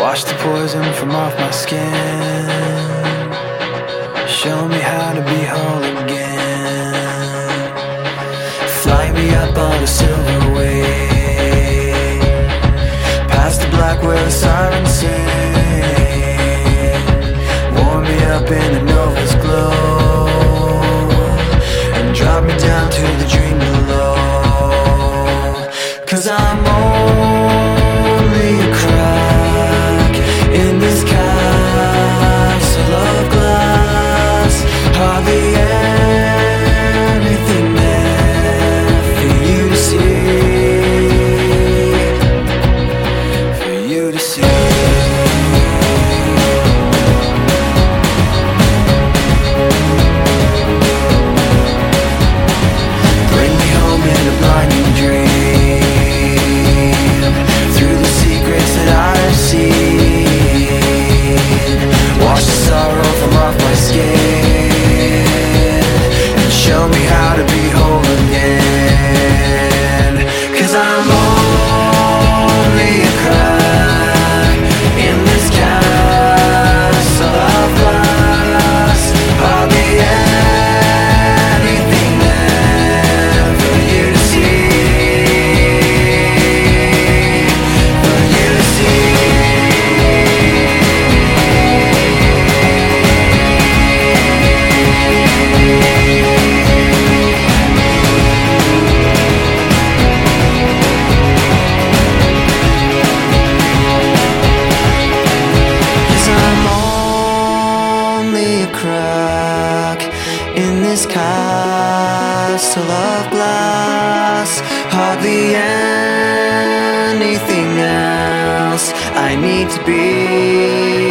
Wash the poison from off my skin. Show me how to be whole again. Fly me up on a silver wave, past the black where the sirens sing. Warm me up in a nova's glow, and drop me down to the dream below. 'Cause I'm only a crack in this castle of glass. Hardly anything there for you to see, for you to see. Bring me home in a blinding dream, through the secrets that I've seen. Wash the sorrow from off my skin, and show me how to be whole again. 'Cause I'm only a crack in this castle of glass. Hardly anything there for you to see, for you to see. Crack in this castle of glass. Hardly anything else I need to be.